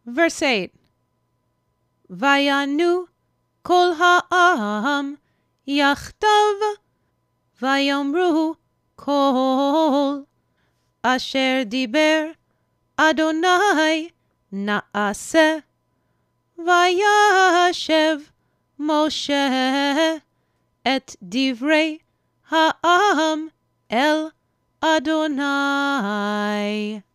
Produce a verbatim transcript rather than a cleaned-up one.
Verse eight. Vayanu kol ha'am yachtav vayomru kol asher diber Adonai na'aseh vayashev Moshe et divrei ha'am el Adonai.